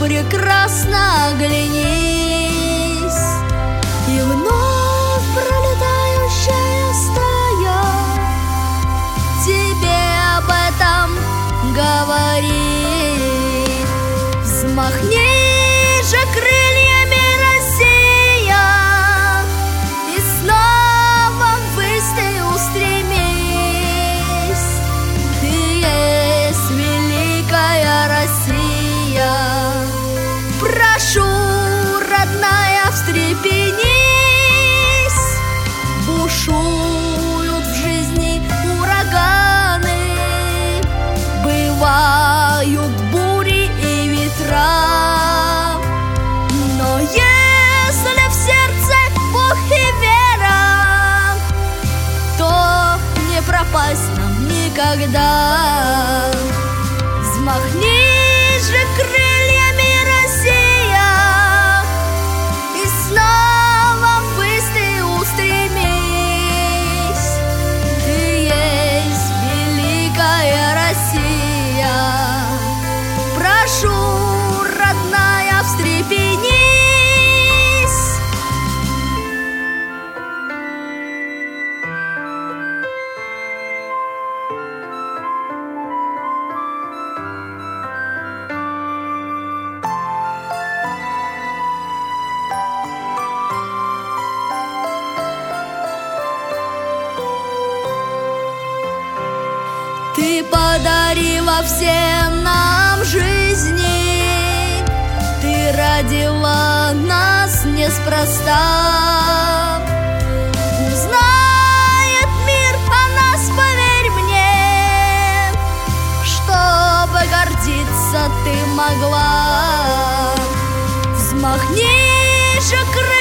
прекрасно оглянись, и вновь пролетающая стая тебе об этом говорит. Взмахни же крыльями, Россия, и снова ввысь ты устремись. Ты есть великая Россия. Прошу, родная, встрепенись. Бушуют в жизни ураганы, бывают бури и ветра. Но если в сердце Бог и вера, то не пропасть нам никогда. Взмахни же крыльями, Россия, и снова ввысь ты устремись. Ты есть великая Россия. Прошу, родная, встрепенись. Ты подарила всем нам жизни, ты родила нас неспроста. Узнает мир о нас, поверь мне, чтобы гордиться ты могла. Взмахни же крыльями,